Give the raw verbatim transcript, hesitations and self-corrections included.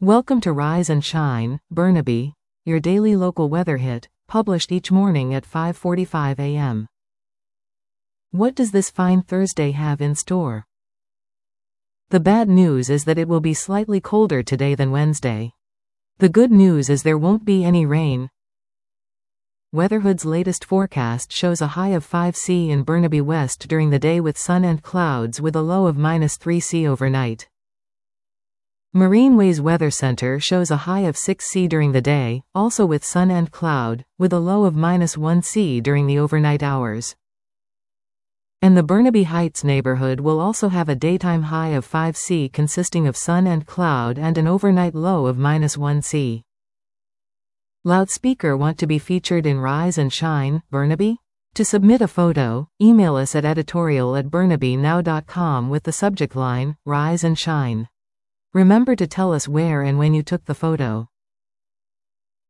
Welcome to Rise and Shine, Burnaby, your daily local weather hit, published each morning at five forty-five a m What does this fine Thursday have in store? The bad news is that it will be slightly colder today than Wednesday. The good news is there won't be any rain. Weatherhood's latest forecast shows a high of five degrees Celsius in Burnaby West during the day with sun and clouds with a low of minus three degrees Celsius overnight. Marineways Weather Center shows a high of six degrees Celsius during the day, also with sun and cloud, with a low of minus one degrees Celsius during the overnight hours. And the Burnaby Heights neighborhood will also have a daytime high of five degrees Celsius consisting of sun and cloud and an overnight low of minus one degrees Celsius. Loudspeaker want to be featured in Rise and Shine, Burnaby? To submit a photo, email us at editorial at burnaby now dot com with the subject line, Rise and Shine. Remember to tell us where and when you took the photo.